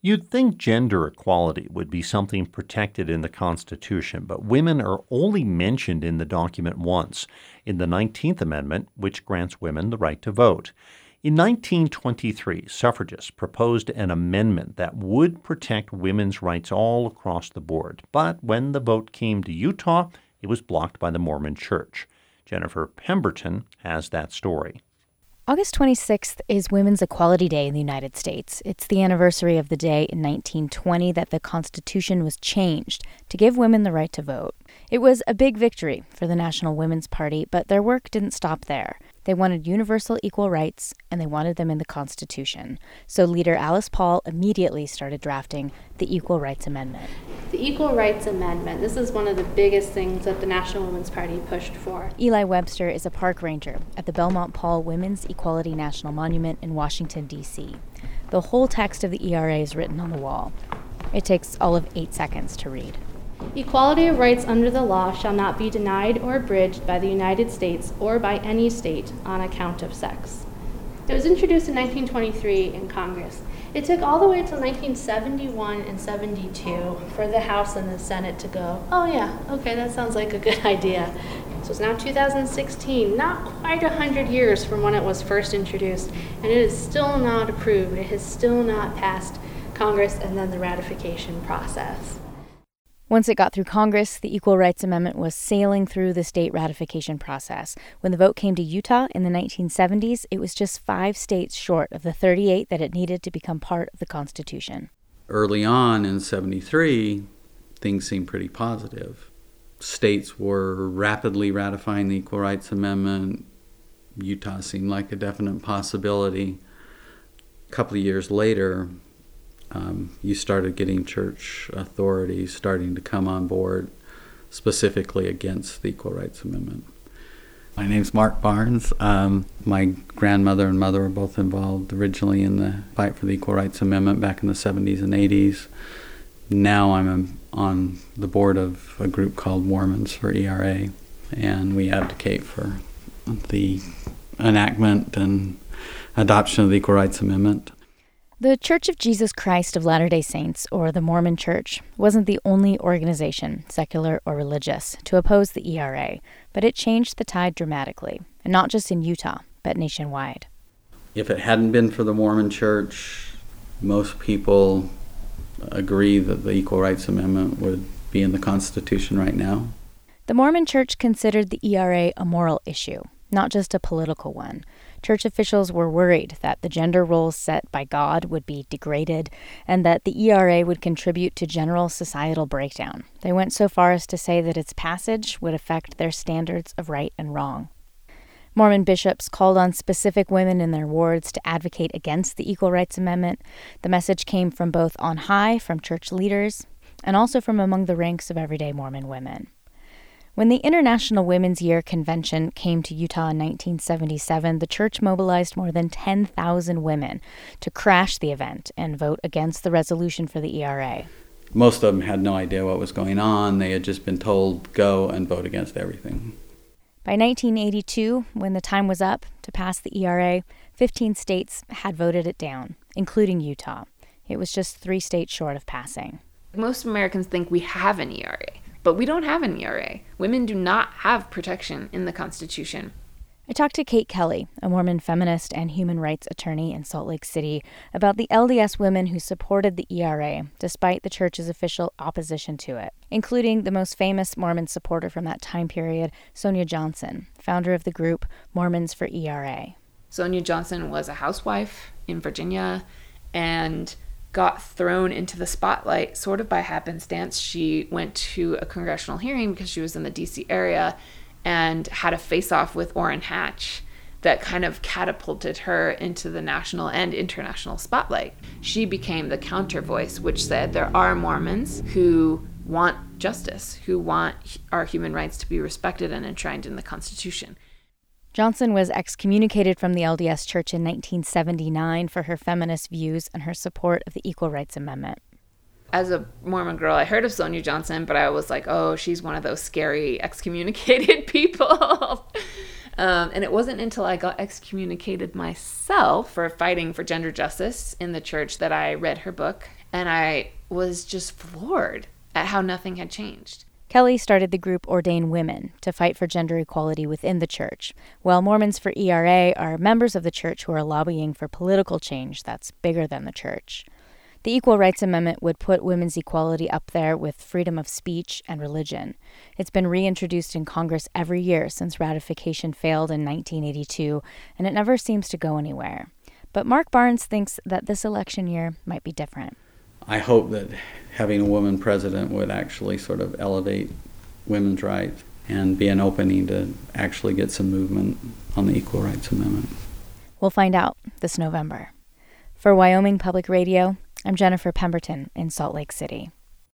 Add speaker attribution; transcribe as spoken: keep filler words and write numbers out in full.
Speaker 1: You'd think gender equality would be something protected in the Constitution, but women are only mentioned in the document once, in the nineteenth Amendment, which grants women the right to vote. In nineteen twenty-three, suffragists proposed an amendment that would protect women's rights all across the board. But when the vote came to Utah, it was blocked by the Mormon Church. Jennifer Pemberton has that story.
Speaker 2: August twenty-sixth is Women's Equality Day in the United States. It's the anniversary of the day in nineteen twenty that the Constitution was changed to give women the right to vote. It was a big victory for the National Women's Party, but their work didn't stop there. They wanted universal equal rights, and they wanted them in the Constitution. So leader Alice Paul immediately started drafting the Equal Rights Amendment.
Speaker 3: The Equal Rights Amendment, this is one of the biggest things that the National Women's Party pushed for.
Speaker 2: Eli Webster is a park ranger at the Belmont Paul Women's Equality National Monument in Washington, D C The whole text of the E R A is written on the wall. It takes all of eight seconds to read.
Speaker 3: Equality of rights under the law shall not be denied or abridged by the United States or by any state on account of sex. It was introduced in nineteen twenty-three in Congress. It took all the way until nineteen seventy-one and seventy-two for the House and the Senate to go, oh yeah, okay, that sounds like a good idea. So it's now two thousand sixteen, not quite one hundred years from when it was first introduced, and it is still not approved. It has still not passed Congress and then the ratification process.
Speaker 2: Once it got through Congress, the Equal Rights Amendment was sailing through the state ratification process. When the vote came to Utah in the nineteen seventies, it was just five states short of the thirty-eight that it needed to become part of the Constitution.
Speaker 4: Early on in seventy-three, things seemed pretty positive. States were rapidly ratifying the Equal Rights Amendment. Utah seemed like a definite possibility. A couple of years later, Um, you started getting church authorities starting to come on board specifically against the Equal Rights Amendment. My name's Mark Barnes. Um, my grandmother and mother were both involved originally in the fight for the Equal Rights Amendment back in the seventies and eighties. Now I'm on the board of a group called Mormons for E R A, and we advocate for the enactment and adoption of the Equal Rights Amendment.
Speaker 2: The Church of Jesus Christ of Latter-day Saints, or the Mormon Church, wasn't the only organization, secular or religious, to oppose the E R A, but it changed the tide dramatically, and not just in Utah, but nationwide.
Speaker 4: If it hadn't been for the Mormon Church, most people agree that the Equal Rights Amendment would be in the Constitution right now.
Speaker 2: The Mormon Church considered the E R A a moral issue, not just a political one. Church officials were worried that the gender roles set by God would be degraded and that the E R A would contribute to general societal breakdown. They went so far as to say that its passage would affect their standards of right and wrong. Mormon bishops called on specific women in their wards to advocate against the Equal Rights Amendment. The message came from both on high, from church leaders, and also from among the ranks of everyday Mormon women. When the International Women's Year Convention came to Utah in nineteen seventy-seven, the church mobilized more than ten thousand women to crash the event and vote against the resolution for the E R A.
Speaker 4: Most of them had no idea what was going on. They had just been told, go and vote against everything.
Speaker 2: By nineteen eighty-two, when the time was up to pass the E R A, fifteen states had voted it down, including Utah. It was just three states short of passing.
Speaker 5: Most Americans think we have an E R A. But we don't have an E R A. Women do not have protection in the Constitution.
Speaker 2: I talked to Kate Kelly, a Mormon feminist and human rights attorney in Salt Lake City, about the L D S women who supported the E R A, despite the church's official opposition to it, including the most famous Mormon supporter from that time period, Sonia Johnson, founder of the group Mormons for E R A.
Speaker 5: Sonia Johnson was a housewife in Virginia and got thrown into the spotlight sort of by happenstance. She went to a congressional hearing because she was in the D C area and had a face-off with Orrin Hatch that kind of catapulted her into the national and international spotlight. She became the counter voice, which said there are Mormons who want justice, who want our human rights to be respected and enshrined in the Constitution.
Speaker 2: Johnson was excommunicated from the L D S Church in nineteen seventy-nine for her feminist views and her support of the Equal Rights Amendment.
Speaker 5: As a Mormon girl, I heard of Sonia Johnson, but I was like, oh, she's one of those scary excommunicated people. um, and it wasn't until I got excommunicated myself for fighting for gender justice in the church that I read her book And I was just floored at how nothing had changed.
Speaker 2: Kelly started the group Ordain Women to fight for gender equality within the church, while Mormons for E R A are members of the church who are lobbying for political change that's bigger than the church. The Equal Rights Amendment would put women's equality up there with freedom of speech and religion. It's been reintroduced in Congress every year since ratification failed in nineteen eighty-two, and it never seems to go anywhere. But Mark Barnes thinks that this election year might be different.
Speaker 4: I hope that having a woman president would actually sort of elevate women's rights and be an opening to actually get some movement on the Equal Rights Amendment.
Speaker 2: We'll find out this November. For Wyoming Public Radio, I'm Jennifer Pemberton in Salt Lake City.